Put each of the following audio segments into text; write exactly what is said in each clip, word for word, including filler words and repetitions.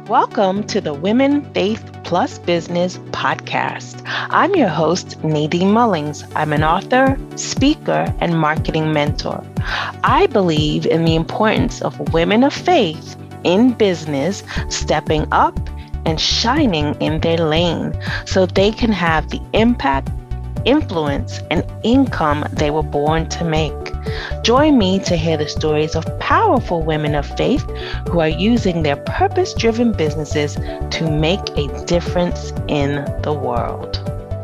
Welcome to the Women, Faith Plus Business podcast. I'm your host, Nadine Mullings. I'm an author, speaker, and marketing mentor. I believe in the importance of women of faith in business stepping up and shining in their lane so they can have the impact, influence, and income they were born to make. Join me to hear the stories of powerful women of faith who are using their purpose-driven businesses to make a difference in the world.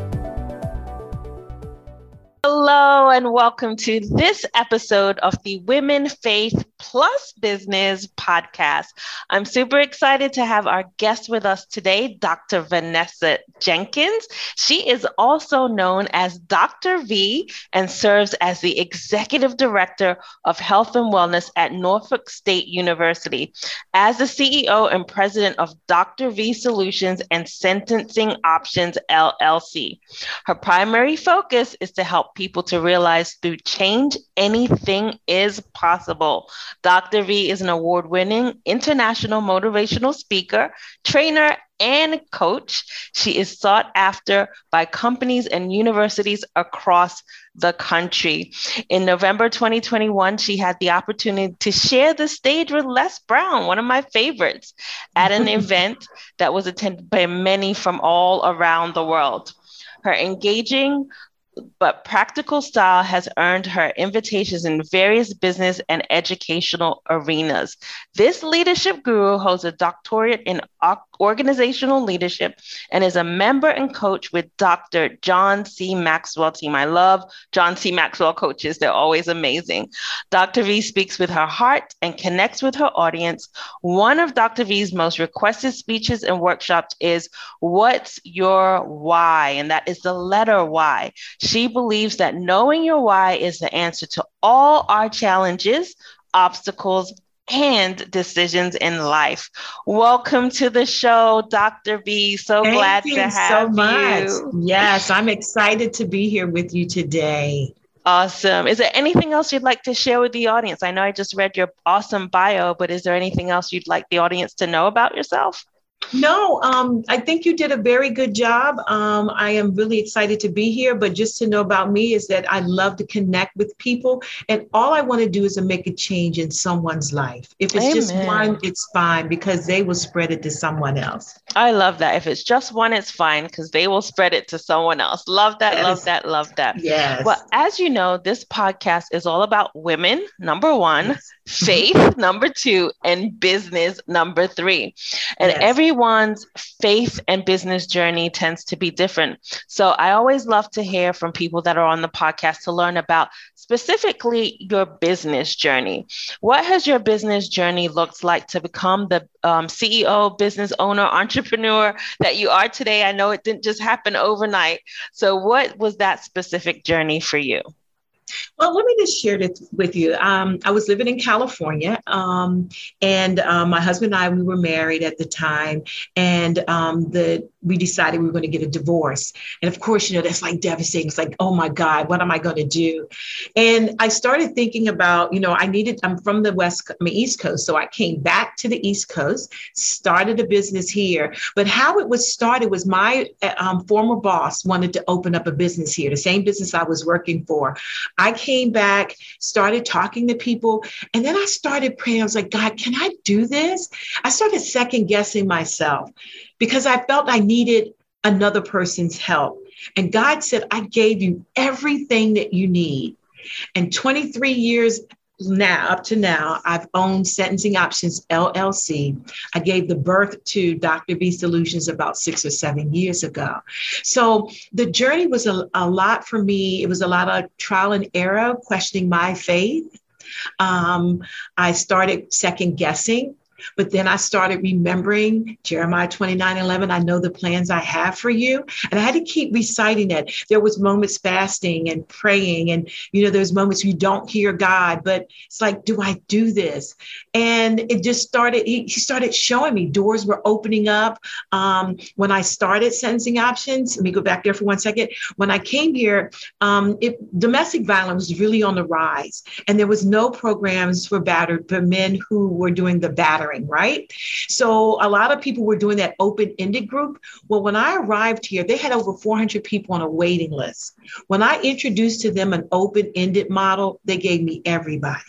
Hello, and welcome to this episode of the Women, Faith Plus Business podcast. I'm super excited to have our guest with us today, Doctor Vanessa Jenkins. She is also known as Doctor V and serves as the Executive Director of Health and Wellness at Norfolk State University. As the C E O and President of Doctor V Solutions and Sentencing Options, L L C. Her primary focus is to help people to realize through change, anything is possible. Doctor V is an award-winning international motivational speaker, trainer, and coach. She is sought after by companies and universities across the country. In November twenty twenty-one, she had the opportunity to share the stage with Les Brown, one of my favorites, at an event that was attended by many from all around the world. Her engaging but practical style has earned her invitations in various business and educational arenas. This leadership guru holds a doctorate in organizational leadership and is a member and coach with Doctor John C. Maxwell team. I love John C. Maxwell coaches. They're always amazing. Doctor V speaks with her heart and connects with her audience. One of Doctor V's most requested speeches and workshops is What's Your Why? And that is the letter Y. She believes that knowing your why is the answer to all our challenges, obstacles, and decisions in life. Welcome to the show, Doctor V. So Thank glad you to have so much. you. Yes, I'm excited to be here with you today. Awesome. Is there anything else you'd like to share with the audience? I know I just read your awesome bio, but is there anything else you'd like the audience to know about yourself? No, um, I think you did a very good job. Um, I am really excited to be here, but just to know about me is that I love to connect with people, and all I want to do is to make a change in someone's life. If it's Amen. Just one, it's fine because they will spread it to someone else. I love that. If it's just one, it's fine because they will spread it to someone else. Love that, Yes. love that, love that. Yes. Well, as you know, this podcast is all about women, number one, yes. faith, number two, and business, number three. And yes. everyone's faith and business journey tends to be different. So I always love to hear from people that are on the podcast to learn about specifically your business journey. What has your business journey looked like to become the um, C E O, business owner, entrepreneur that you are today? I know it didn't just happen overnight. So what was that specific journey for you? Well, let me just share this with you. Um, I was living in California, um, and um, my husband and I, we were married at the time, and um, the we decided we were going to get a divorce. And of course, you know, that's like devastating. It's like, oh my God, what am I going to do? And I started thinking about, you know, I needed, I'm from the West, I mean, East Coast. So I came back to the East Coast, started a business here. But how it was started was my um, former boss wanted to open up a business here, the same business I was working for. I came back, started talking to people, and then I started praying. I was like, God, can I do this? I started second guessing myself because I felt I needed another person's help. And God said, I gave you everything that you need. And twenty-three years now, up to now, I've owned Sentencing Options, L L C. I gave the birth to Doctor V Solutions about six or seven years ago. So the journey was a, a lot for me. It was a lot of trial and error, questioning my faith. Um, I started second guessing. But then I started remembering Jeremiah twenty-nine eleven. I know the plans I have for you. And I had to keep reciting that. There was moments fasting and praying. And, you know, there's moments you don't hear God, but it's like, do I do this? And it just started, he, he started showing me doors were opening up. Um, when I started Sentencing Options, let me go back there for one second. When I came here, um, it, domestic violence was really on the rise. And there was no programs for battered, for men who were doing the battering. sharing, right? So a lot of people were doing that open-ended group. Well, when I arrived here, they had over four hundred people on a waiting list. When I introduced to them an open-ended model, they gave me everybody.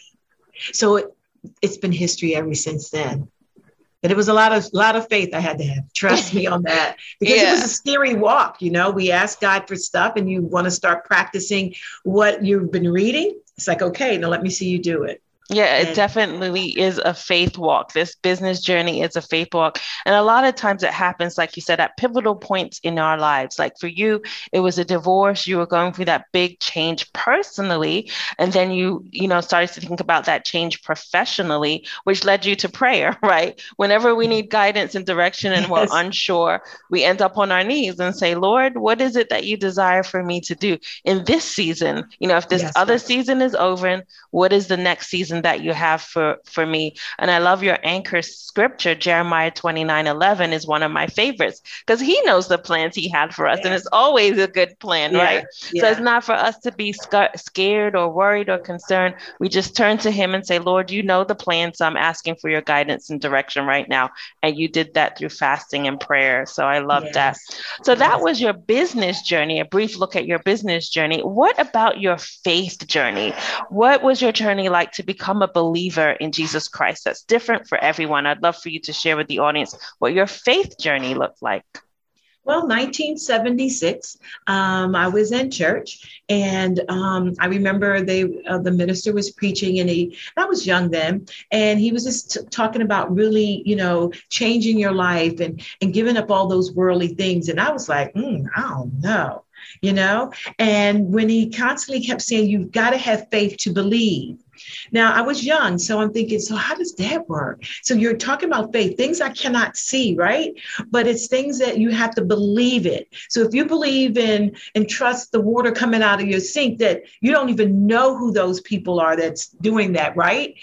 So it, it's been history ever since then. And it was a lot of lot of faith I had to have. Trust me on that. Because yeah. It was a scary walk. You know, we ask God for stuff and you want to start practicing what you've been reading. It's like, okay, now let me see you do it. Yeah, it definitely is a faith walk. This business journey is a faith walk. And a lot of times it happens, like you said, at pivotal points in our lives. Like for you, it was a divorce. You were going through that big change personally. And then you, you know, started to think about that change professionally, which led you to prayer, right? Whenever we need guidance and direction and we're yes. unsure, we end up on our knees and say, Lord, what is it that you desire for me to do in this season? You know, if this yes, other right. season is over, and what is the next season that you have for, for me? And I love your anchor scripture, Jeremiah twenty-nine eleven is one of my favorites because he knows the plans he had for us. Yeah. And it's always a good plan, yeah. right? Yeah. So it's not for us to be sc- scared or worried or concerned. We just turn to him and say, Lord, you know the plans. So I'm asking for your guidance and direction right now. And you did that through fasting and prayer. So I love yes. that. So that yes. was your business journey, a brief look at your business journey. What about your faith journey? What was your journey like to become a believer in Jesus Christ? That's different for everyone. I'd love for you to share with the audience what your faith journey looked like. Well, nineteen seventy-six, um, I was in church, and um, I remember they uh, the minister was preaching, and he I was young then, and he was just t- talking about really, you know, changing your life and and giving up all those worldly things, and I was like, mm, I don't know. You know, and when he constantly kept saying, you've got to have faith to believe. Now, I was young, so I'm thinking, so how does that work? So you're talking about faith, things I cannot see, right? But it's things that you have to believe it. So if you believe in and trust the water coming out of your sink, that you don't even know who those people are that's doing that, right?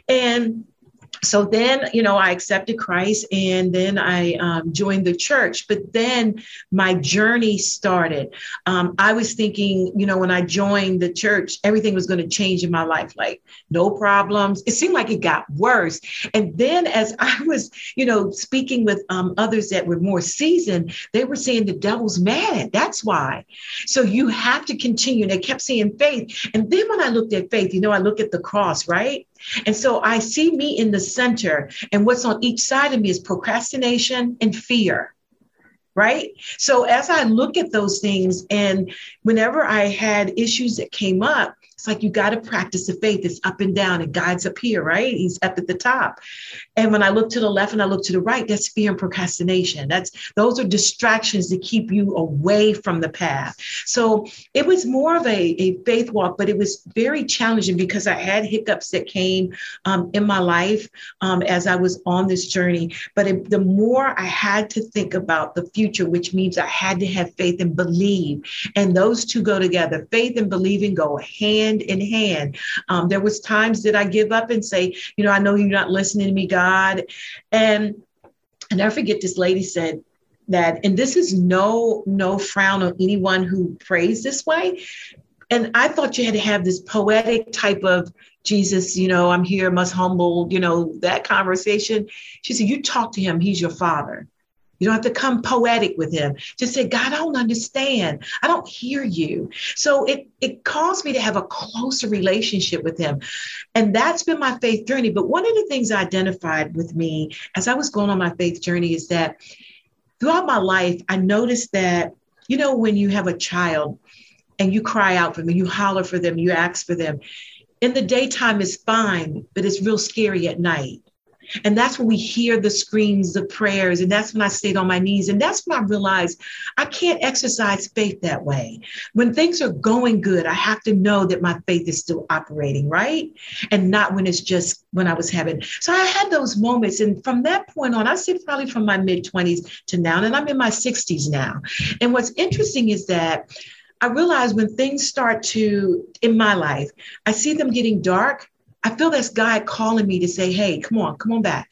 And so then, you know, I accepted Christ, and then I um, joined the church. But then my journey started. Um, I was thinking, you know, when I joined the church, everything was going to change in my life, like no problems. It seemed like it got worse. And then as I was, you know, speaking with um, others that were more seasoned, they were saying the devil's mad. That's why. So you have to continue. And they kept saying faith. And then when I looked at faith, you know, I look at the cross, right? And so I see me in the center, and what's on each side of me is procrastination and fear, right? So as I look at those things, and whenever I had issues that came up, it's like, you got to practice the faith. It's up and down, and God's up here, right? He's up at the top. And when I look to the left and I look to the right, that's fear and procrastination. That's those are distractions that keep you away from the path. So it was more of a, a faith walk, but it was very challenging because I had hiccups that came um, in my life um, as I was on this journey. But it, the more I had to think about the future, which means I had to have faith and believe. And those two go together. Faith and believing go hand in hand. Um, there was times that I give up and say, you know, I know you're not listening to me, God. And I never forget, this lady said that, and this is no, no frown on anyone who prays this way. And I thought you had to have this poetic type of Jesus, you know, I'm here, must humble, you know, that conversation. She said, you talk to him. He's your father. You don't have to come poetic with him. Just say, God, I don't understand. I don't hear you. So it, it caused me to have a closer relationship with him. And that's been my faith journey. But one of the things I identified with me as I was going on my faith journey is that throughout my life, I noticed that, you know, when you have a child and you cry out for them, you holler for them, you ask for them, in the daytime is fine, but it's real scary at night. And that's when we hear the screams, the prayers. And that's when I stayed on my knees. And that's when I realized I can't exercise faith that way. When things are going good, I have to know that my faith is still operating, right? And not when it's just when I was having. So I had those moments. And from that point on, I say probably from my mid twenties to now, and I'm in my sixties now. And what's interesting is that I realize when things start to, in my life, I see them getting dark. I feel that's God calling me to say, hey, come on, come on back. I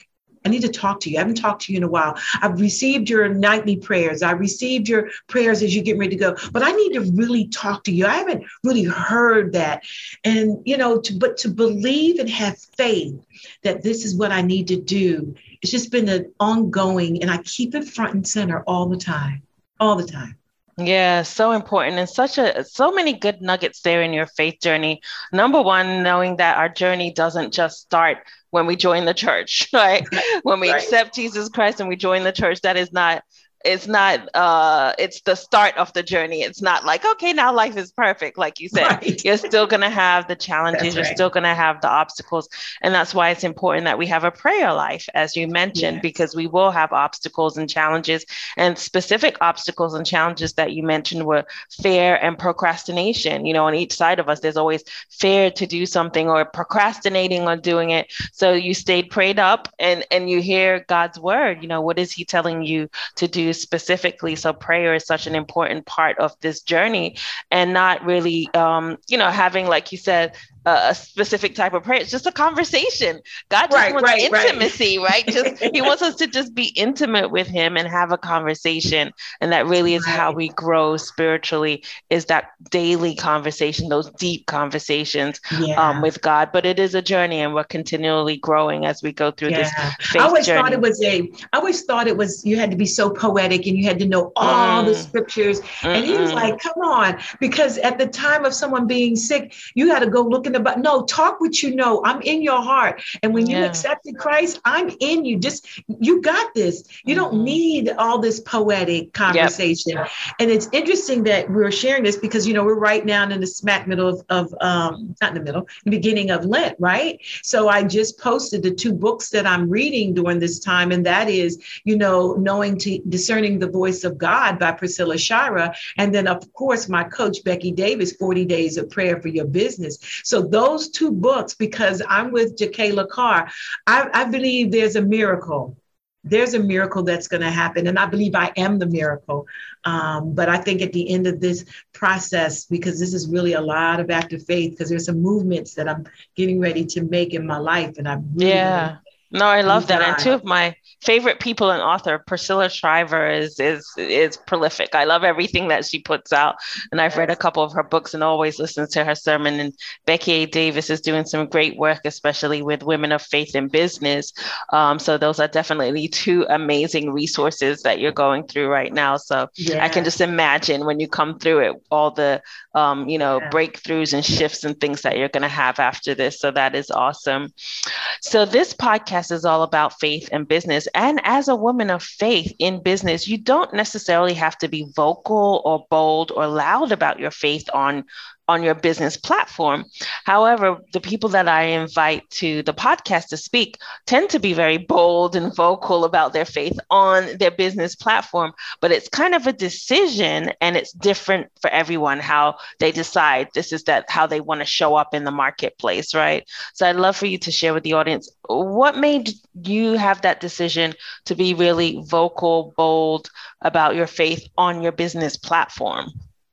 I need to talk to you. I haven't talked to you in a while. I've received your nightly prayers. I received your prayers as you get ready to go, but I need to really talk to you. I haven't really heard that. And, you know, to, but to believe and have faith that this is what I need to do. It's just been an ongoing, and I keep it front and center all the time, all the time. Yeah, so important, and such a so many good nuggets there in your faith journey. Number one, knowing that our journey doesn't just start when we join the church, right? When we Right. accept Jesus Christ and we join the church, that is not it's not uh it's the start of the journey. It's not like, okay, now life is perfect. Like you said, Right. you're still going to have the challenges, That's you're right. still going to have the obstacles. And that's why it's important that we have a prayer life, as you mentioned, Yes. because we will have obstacles and challenges. And specific obstacles and challenges that you mentioned were fear and procrastination. You know, on each side of us, there's always fear to do something or procrastinating on doing it. So you stayed prayed up, and and you hear God's word. You know, what is he telling you to do specifically? So prayer is such an important part of this journey, and not really, um, you know, having, like you said, a specific type of prayer. It's just a conversation. God just Right, wants right, right. intimacy, right? Just he wants us to just be intimate with him and have a conversation. And that really is how Right. we grow spiritually, is that daily conversation, those deep conversations um, Yeah. with God. But it is a journey, and we're continually growing as we go through this Yeah. I faith always thought journey. it was a, I always thought it was, you had to be so poetic and you had to know all the Mm, scriptures. And he was mm-mm. like, come on, because at the time of someone being sick, you got to go look in the, but no, talk what you know. I'm in your heart. And when you Yeah. accepted Christ, I'm in you. Just, you got this. You don't Mhm. need all this poetic conversation. And it's interesting that we're sharing this because, you know, we're right now in the smack middle of, of um, not in the middle, the beginning of Lent, right? So I just posted the two books that I'm reading during this time. And that is, you know, knowing to discerning the voice of God by Priscilla Shira. And then, of course, my coach, Becky Davis, forty days of prayer for your business. So those two books, because I'm with Jakayla Carr, I, I believe there's a miracle. There's a miracle that's going to happen. And I believe I am the miracle. Um, but I think at the end of this process, because this is really a lot of active faith, because there's some movements that I'm getting ready to make in my life. And I'm really Yeah. going to No, I love that. And two God. of my favorite people and author, Priscilla Shriver, is is is prolific. I love everything that she puts out. And I've read a Yes. couple of her books and always listen to her sermon. And Becky A. Davis is doing some great work, especially with women of faith in business. Um, so those are definitely two amazing resources that you're going through right now. So I can just Yes. imagine when you come through it, all the um, you know, Yeah. breakthroughs and shifts and things that you're going to have after this. So that is awesome. So, this podcast is all about faith and business. And as a woman of faith in business, you don't necessarily have to be vocal or bold or loud about your faith on, on your business platform. However, the people that I invite to the podcast to speak tend to be very bold and vocal about their faith on their business platform. But it's kind of a decision, and it's different for everyone how they decide this is that how they want to show up in the marketplace, right? So I'd love for you to share with the audience what made you have that decision to be really vocal, bold about your faith on your business platform.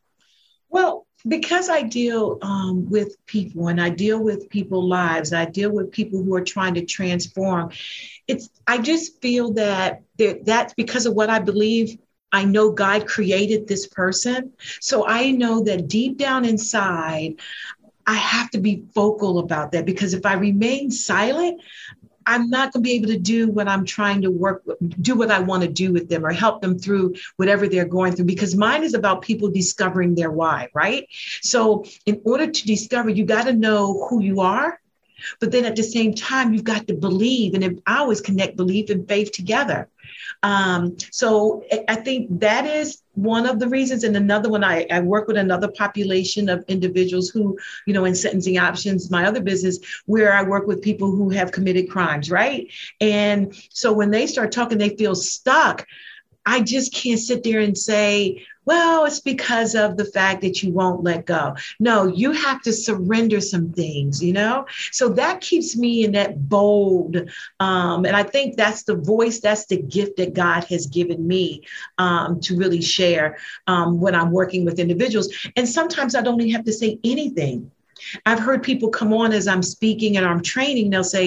Well, because I deal um, with people and I deal with people's lives, I deal with people who are trying to transform. It's I just feel that there- that's because of what I believe. I know God created this person. So I know that deep down inside, I have to be vocal about that, because if I remain silent, I'm not going to be able to do what I'm trying to work, do what I want to do with them or help them through whatever they're going through, because mine is about people discovering their why, right? So in order to discover, you got to know who you are. But then at the same time, you've got to believe. And I always connect belief and faith together. Um, so I think that is one of the reasons. And another one, I, I work with another population of individuals who, you know, in sentencing options, my other business, where I work with people who have committed crimes, right? And so when they start talking, they feel stuck. I just can't sit there and say, well, it's because of the fact that you won't let go. No, you have to surrender some things, you know? So that keeps me in that bold. Um, and I think that's the voice, that's the gift that God has given me um, to really share um, when I'm working with individuals. And sometimes I don't even have to say anything. I've heard people come on as I'm speaking and I'm training, they'll say,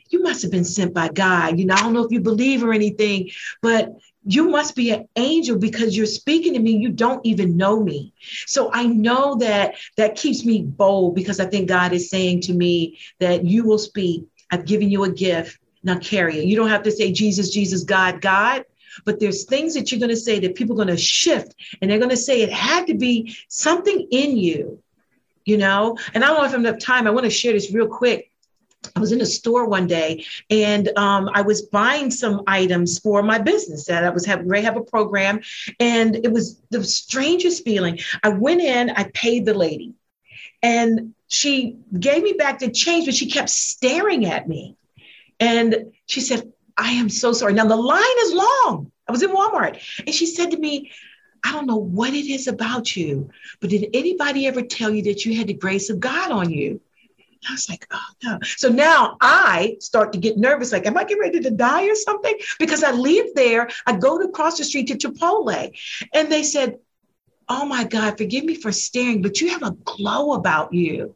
you must have been sent by God. You know, I don't know if you believe or anything, but you must be an angel because you're speaking to me. You don't even know me. So I know that that keeps me bold because I think God is saying to me that you will speak. I've given you a gift. Now carry it. You don't have to say Jesus, Jesus, God, God. But there's things that you're going to say that people are going to shift, and they're going to say it had to be something in you, you know? And I don't know if I have enough time. I want to share this real quick. I was in a store one day, and um, I was buying some items for my business that I was having, ready to have a program. And it was the strangest feeling. I went in, I paid the lady, and she gave me back the change, but she kept staring at me. And she said, I am so sorry. Now the line is long. I was in Walmart, and she said to me, I don't know what it is about you, but did anybody ever tell you that you had the grace of God on you? I was like, oh no. So now I start to get nervous. Like, am I getting ready to die or something? Because I leave there, I go to across the street to Chipotle, and they said, oh my God, forgive me for staring, but you have a glow about you.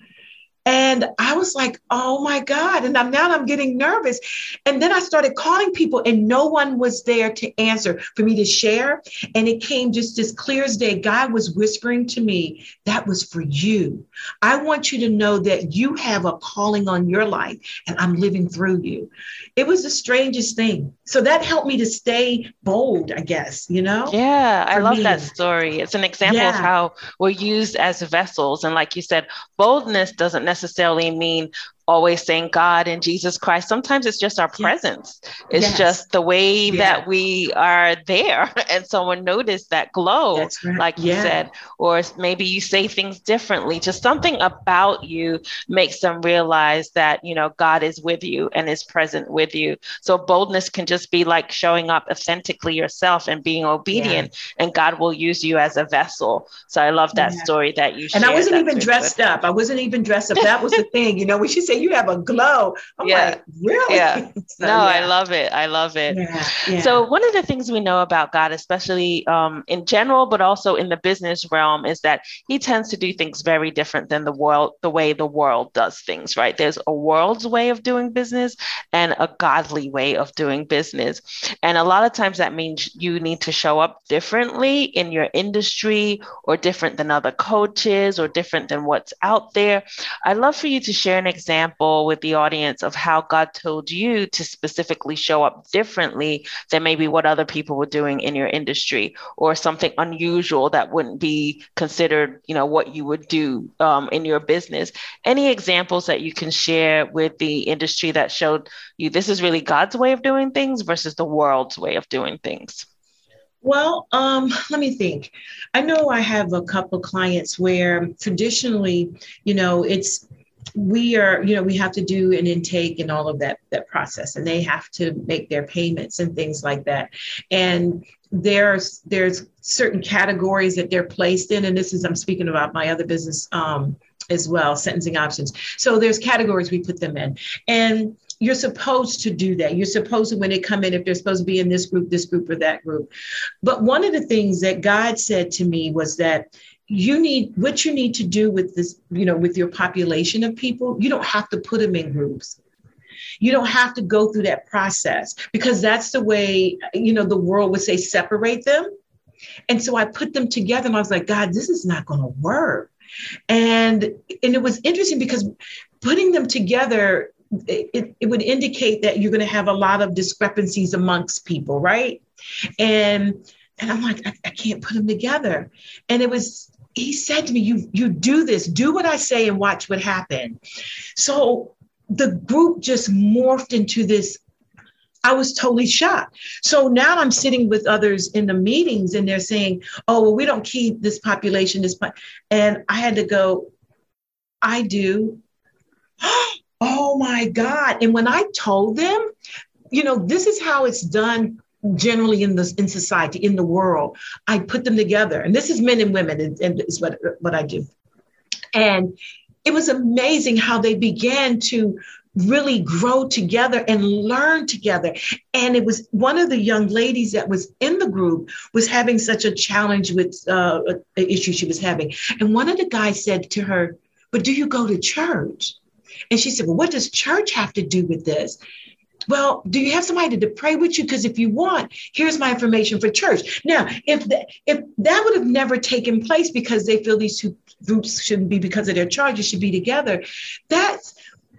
And I was like, oh my God. And I'm, now I'm getting nervous. And then I started calling people, and no one was there to answer for me to share. And it came just as clear as day. God was whispering to me, that was for you. I want you to know that you have a calling on your life, and I'm living through you. It was the strangest thing. So that helped me to stay bold, I guess, you know? Yeah, I love me. that story. It's an example Yeah. of how we're used as vessels. And like you said, boldness doesn't necessarily mean always saying God and Jesus Christ. Sometimes it's just our Yes. presence. It's Yes. just the way Yeah. that we are there, and someone noticed that glow, That's right. like you Yeah. said, or maybe you say things differently. Just something about you makes them realize that, you know, God is with you and is present with you. So boldness can just be like showing up authentically yourself and being obedient, yeah. and God will use you as a vessel. So I love that yeah. story that you shared. And I wasn't That's even really dressed good. up. I wasn't even dressed up. That was the thing, you know, when she said you have a glow, I'm yeah. like, really? Yeah. so, no, yeah. I love it. I love it. Yeah. Yeah. So one of the things we know about God, especially um, in general, but also in the business realm, is that he tends to do things very different than the world, the way the world does things, right? There's a world's way of doing business and a godly way of doing business. And a lot of times that means you need to show up differently in your industry, or different than other coaches, or different than what's out there. I'd love for you to share an example with the audience of how God told you to specifically show up differently than maybe what other people were doing in your industry, or something unusual that wouldn't be considered, you know, what you would do um, in your business. Any examples that you can share with the industry that showed you this is really God's way of doing things versus the world's way of doing things? Well, um, let me think. I know I have a couple of clients where traditionally, you know, it's we are, you know, we have to do an intake and all of that, that process, and they have to make their payments and things like that. And there's, there's certain categories that they're placed in. And this is, I'm speaking about my other business um, as well, sentencing options. So there's categories we put them in, and you're supposed to do that. You're supposed to, when they come in, if they're supposed to be in this group, this group, or that group. But one of the things that God said to me was that you need, what you need to do with this, you know, with your population of people, you don't have to put them in groups. You don't have to go through that process, because that's the way, you know, the world would say separate them. And so I put them together, and I was like, God, this is not going to work. And, and it was interesting because putting them together, it, it would indicate that you're going to have a lot of discrepancies amongst people, right? And and I'm like, I, I can't put them together. And it was, he said to me, you, you do this, do what I say and watch what happens. So the group just morphed into this. I was totally shocked. So now I'm sitting with others in the meetings, and they're saying, oh, well, we don't keep this population, this, po-. And I had to go, I do. Oh my God. And when I told them, you know, this is how it's done generally in the in society, in the world, I put them together. And this is men and women, and, and is what, what I do. And it was amazing how they began to really grow together and learn together. And it was one of the young ladies that was in the group was having such a challenge with uh, an issue she was having. And one of the guys said to her, but do you go to church? And she said, well, what does church have to do with this? Well, do you have somebody to pray with you? Because if you want, here's my information for church. Now, if that, if that would have never taken place because they feel these two groups shouldn't be because of their charges should be together, that's,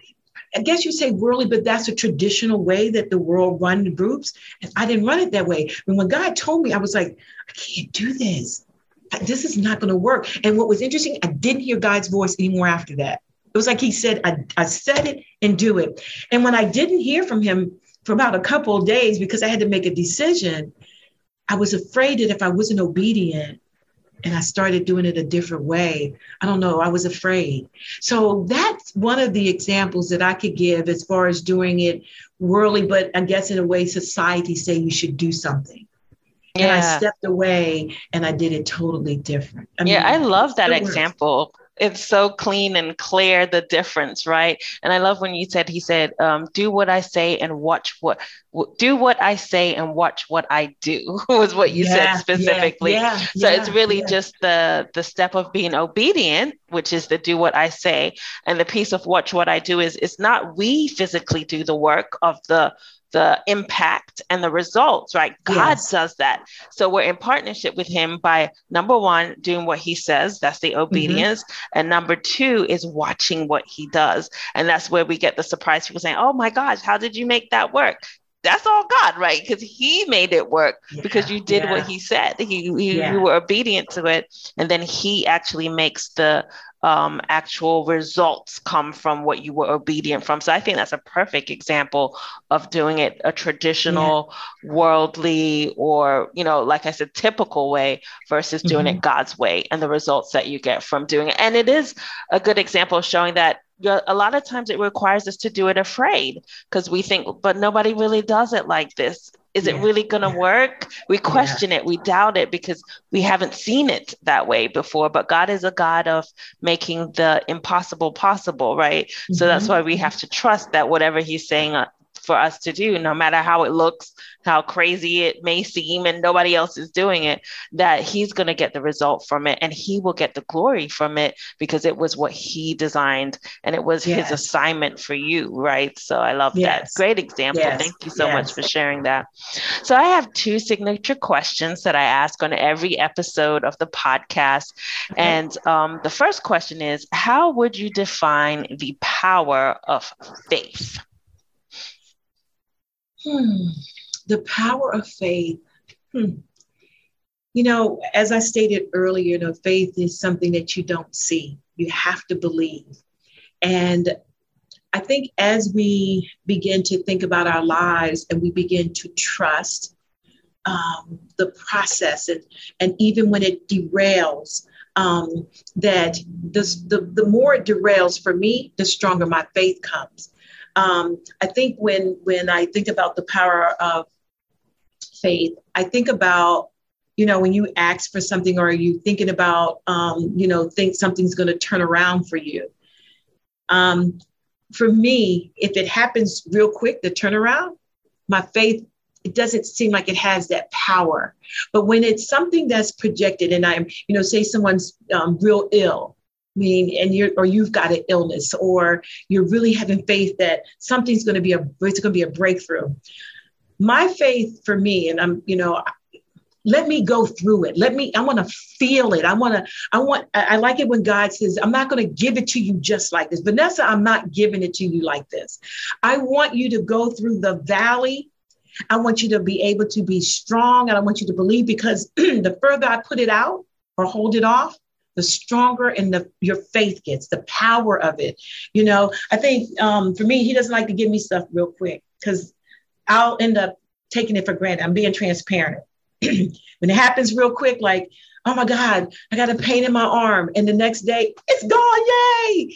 I guess you say worldly, but that's a traditional way that the world run the groups. And I didn't run it that way. And when God told me, I was like, I can't do this. This is not going to work. And what was interesting, I didn't hear God's voice anymore after that. It was like he said, I, I said it and do it. And when I didn't hear from him for about a couple of days because I had to make a decision, I was afraid that if I wasn't obedient and I started doing it a different way, I don't know, I was afraid. So that's one of the examples that I could give as far as doing it worldly, but I guess in a way society say you should do something. Yeah. And I stepped away and I did it totally different. I mean, yeah, I love that example. It's so clean and clear, the difference, right? And I love when you said, he said, um, do what I say and watch what, w- do what I say and watch what I do was what you yeah, said specifically. Yeah, yeah, so yeah, it's really yeah. just the, the step of being obedient, which is the do what I say. And the piece of watch what I do is, it's not we physically do the work of the the impact and the results, right? God yes. does that. So we're in partnership with him by, number one, doing what he says. That's the obedience. Mm-hmm. And number two is watching what he does. And that's where we get the surprise. People saying, oh my gosh, how did you make that work? That's all God, right? Because he made it work yeah, because you did yeah. what he said. He, he yeah. You were obedient to it. And then he actually makes the um, actual results come from what you were obedient from. So I think that's a perfect example of doing it a traditional, yeah. worldly, or, you know, like I said, typical way versus doing mm-hmm. it God's way and the results that you get from doing it. And it is a good example of showing that a lot of times it requires us to do it afraid because we think, but nobody really does it like this. Is yeah, it really going to yeah. work? We question yeah. it. We doubt it because we haven't seen it that way before. But God is a God of making the impossible possible, right? Mm-hmm. So that's why we have to trust that whatever he's saying uh, for us to do, no matter how it looks, how crazy it may seem, and nobody else is doing it, that he's going to get the result from it and he will get the glory from it because it was what he designed and it was yes. his assignment for you, right? So I love yes. that. Great example. Yes. Thank you so yes. much for sharing that. So I have two signature questions that I ask on every episode of the podcast. Okay. And um, the first question is, how would you define the power of faith? Hmm. The power of faith. Hmm. You know, as I stated earlier, you know, faith is something that you don't see. You have to believe. And I think as we begin to think about our lives and we begin to trust um, the process, and, and even when it derails, um, that this, the, the more it derails for me, the stronger my faith comes. Um, I think when when I think about the power of faith, I think about, you know, when you ask for something or you thinking about, um, you know, think something's going to turn around for you. Um, for me, if it happens real quick, the turnaround, my faith, it doesn't seem like it has that power. But when it's something that's projected and I'm, you know, say someone's um, real ill, I mean, and you're, or you've got an illness, or you're really having faith that something's going to be a, it's going to be a breakthrough. My faith for me, and I'm, you know, let me go through it. Let me, I want to feel it. I want to, I want, I like it when God says, I'm not going to give it to you just like this. Vanessa, I'm not giving it to you like this. I want you to go through the valley. I want you to be able to be strong. And I want you to believe, because the further I put it out or hold it off, the stronger and the your faith gets, the power of it. You know, I think um, for me, he doesn't like to give me stuff real quick because I'll end up taking it for granted. I'm being transparent. When it happens real quick, like, oh my God, I got a pain in my arm. And the next day, it's gone. Yay.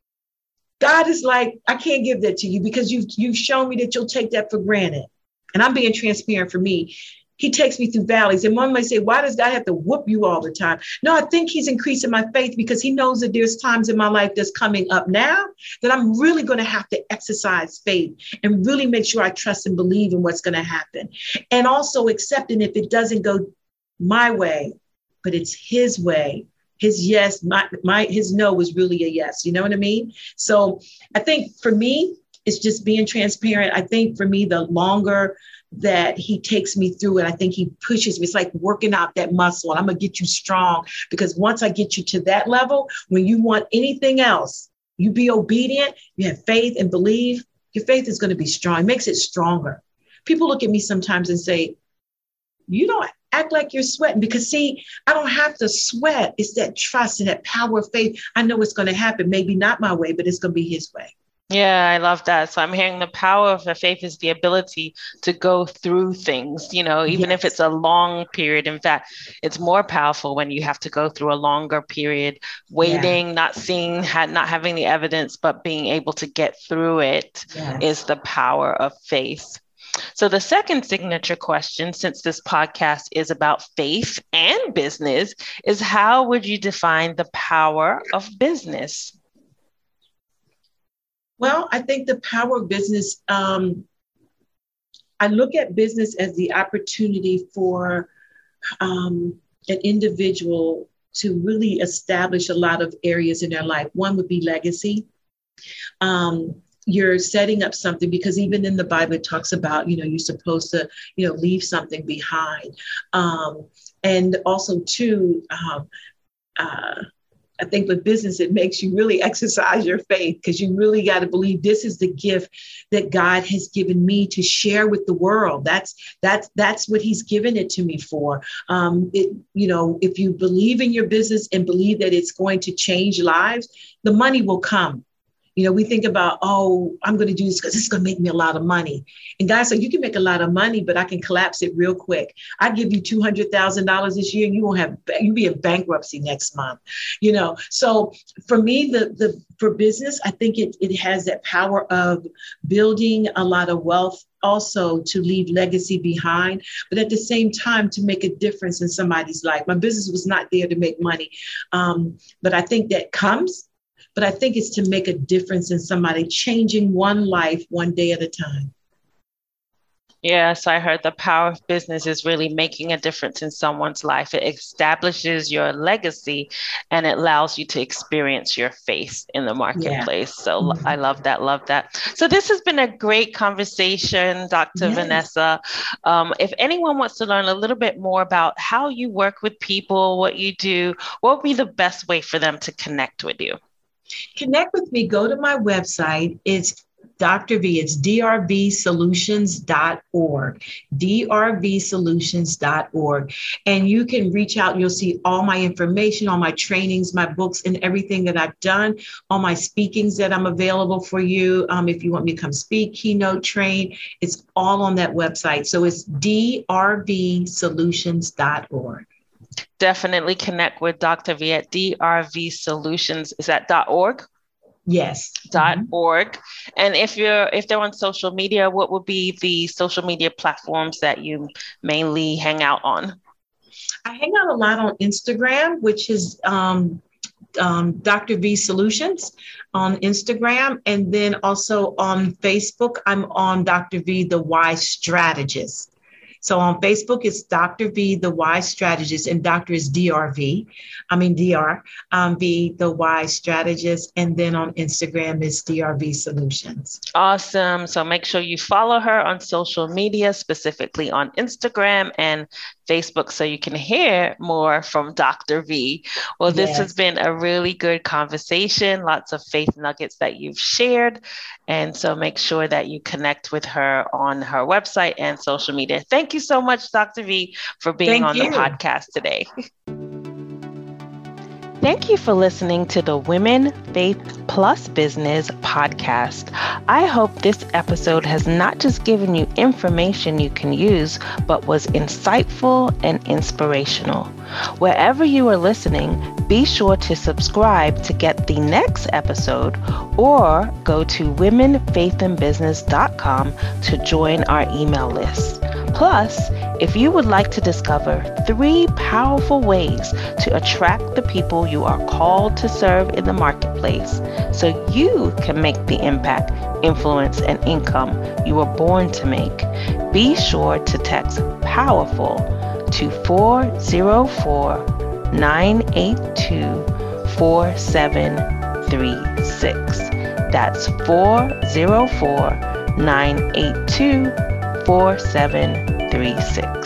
God is like, I can't give that to you because you've, you've shown me that you'll take that for granted. And I'm being transparent for me. He takes me through valleys. And one might say, why does God have to whoop you all the time? No, I think he's increasing my faith because he knows that there's times in my life that's coming up now that I'm really going to have to exercise faith and really make sure I trust and believe in what's going to happen. And also accepting if it doesn't go my way, but it's his way, his yes, my, my, his no was really a yes. You know what I mean? So I think for me, it's just being transparent. I think for me, the longer that he takes me through it, I think he pushes me. It's like working out that muscle. I'm going to get you strong, because once I get you to that level, when you want anything else, you be obedient, you have faith and believe, your faith is going to be strong. It makes it stronger. People look at me sometimes and say, you don't act like you're sweating, because see, I don't have to sweat. It's that trust and that power of faith. I know it's going to happen. Maybe not my way, but it's going to be his way. Yeah, I love that. So I'm hearing the power of the faith is the ability to go through things, you know, even yes. if it's a long period. In fact, it's more powerful when you have to go through a longer period, waiting, yeah. not seeing, not having the evidence, but being able to get through it yes. is the power of faith. So the second signature question, since this podcast is about faith and business, is how would you define the power of business? Well, I think the power of business, um, I look at business as the opportunity for um, an individual to really establish a lot of areas in their life. One would be legacy. Um, you're setting up something, because even in the Bible, it talks about, you know, you're supposed to, you know, leave something behind. Um, and also too, um, uh, I think with business, it makes you really exercise your faith, because you really got to believe this is the gift that God has given me to share with the world. That's that's that's what he's given it to me for. Um, it, you know, if you believe in your business and believe that it's going to change lives, the money will come. You know, we think about, oh, I'm going to do this because it's going to make me a lot of money. And God said, you can make a lot of money, but I can collapse it real quick. I give you two hundred thousand dollars this year and you won't have, you'll be in bankruptcy next month. You know, so for me, the, the, for business, I think it, it has that power of building a lot of wealth, also to leave legacy behind, but at the same time, to make a difference in somebody's life. My business was not there to make money. Um, but I think that comes. But I think it's to make a difference in somebody, changing one life one day at a time. Yes, I heard the power of business is really making a difference in someone's life. It establishes your legacy and it allows you to experience your faith in the marketplace. Yeah. So mm-hmm. I love that. Love that. So this has been a great conversation, Doctor Yes. Vanessa. Um, if anyone wants to learn a little bit more about how you work with people, what you do, what would be the best way for them to connect with you? Connect with me. Go to my website. It's Doctor V. It's D R V solutions dot org. D R V solutions dot org. And you can reach out. You'll see all my information, all my trainings, my books, and everything that I've done, all my speakings that I'm available for you. Um, if you want me to come speak, keynote, train, it's all on that website. So it's D R V solutions dot org. Definitely connect with Doctor V at D R V Solutions. Is that .org? Yes. Dot mm-hmm. .org. And if you're if they're on social media, what would be the social media platforms that you mainly hang out on? I hang out a lot on Instagram, which is um, um, Doctor V Solutions on Instagram. And then also on Facebook, I'm on Doctor V, the Wise Strategist. So on Facebook, it's Doctor V, the Wise Strategist, and Doctor is D R V. I mean, D R um, V, the Wise Strategist. And then on Instagram is D R V Solutions. Awesome. So make sure you follow her on social media, specifically on Instagram and Facebook, so you can hear more from Doctor V. Well, this yes. has been a really good conversation, lots of faith nuggets that you've shared. And so make sure that you connect with her on her website and social media. Thank you so much, Doctor V, for being Thank on you. the podcast today. Thank you for listening to the Women, Faith Plus Business podcast. I hope this episode has not just given you information you can use, but was insightful and inspirational. Wherever you are listening, be sure to subscribe to get the next episode, or go to women faith and business dot com to join our email list. Plus, if you would like to discover three powerful ways to attract the people you are called to serve in the marketplace so you can make the impact, influence, and income you were born to make, be sure to text POWERFUL to four zero four, nine eight two, four seven three six. That's four zero four, nine eight two, four seven three six.